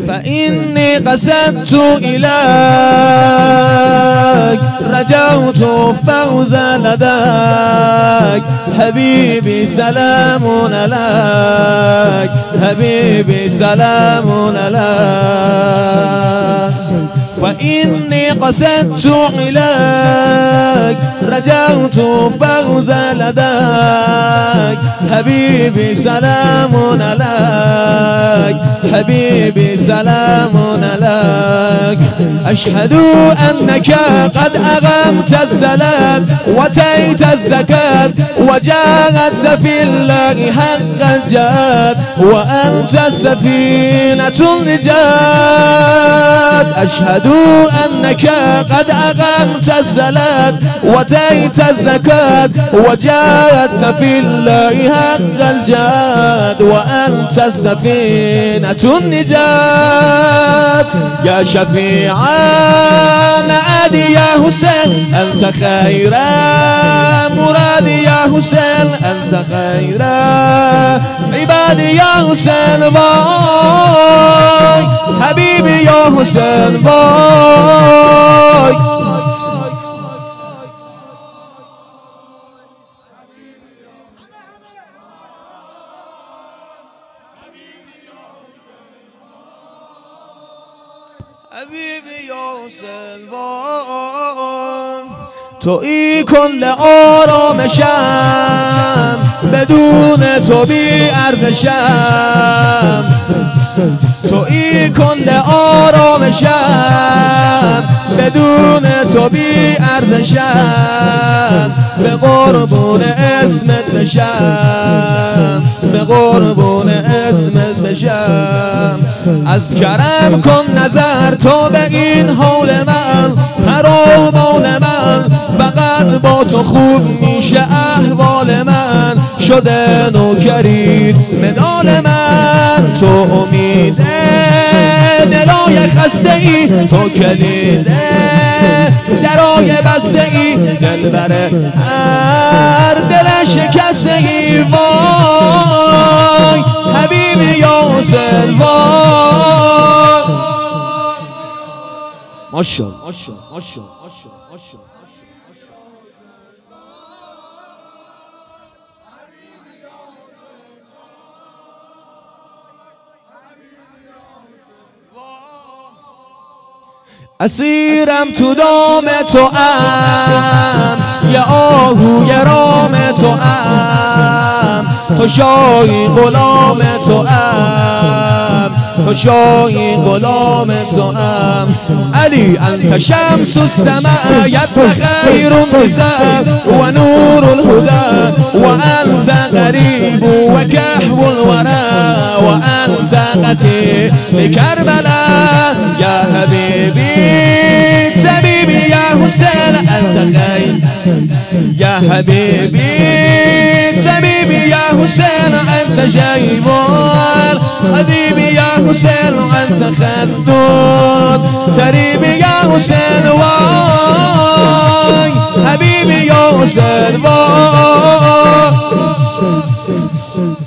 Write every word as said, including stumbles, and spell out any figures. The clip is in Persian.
فإني قصدت إليك رجوت فوز لديك حبيبي سلام عليك حبيبي سلام عليك فإني قصدت إليك رجوت فوز لديك حبيبي سلام عليك حبيبي سلام عليك أشهد أنك قد أقمت الصلاة وأتيت الزكاة وجاهدت في الله حق الجهاد وأنت سفينة النجاة أشهد أنك قد أقمت الصلاة وأتيت الزكاة وجاهدت في الله حق الجهاد وأنت سفينة النجاة يا شفيع معادي يا حسين أنت خير مرادي يا حسين أنت خير عبادي يا حسين باي حبيبي يا حسين باي حبيبي يا حسین تویی کل آرامشم بدون تو بی ارزشم تویی کل آرامشم بدون تو بی ارزشم به قربون اسمت بشم به قربون اسمت بشم از کرم کن نظر تو به این حال من پروبال من فقط با تو خوب میشه احوال من شده نوکری مدال من تو امید دلای خسته ای تو کلید درای بسته ای دلبر هر دل شکسته ای وای حبیبی یا حسین وای ماشاءالله ماشاءالله ماشاءالله ماشاءالله اسیرم تو دام تو ام یا آهوی رام تو ام تو شاهی غلام تو ام تو شاهی غلام تو ام علی انت شمس السماء یت خیر النساء و نور الهدى و انت قریب و کحو الورى و انت قتیل کربلا یا حبیبی حبيبي يا حسين أنت خير يا حبيبي حبيبي يا حسين أنت جيبون حبيبي يا حسين أنت خندون تريبي يا حسين واي حبيبي يا حسين واي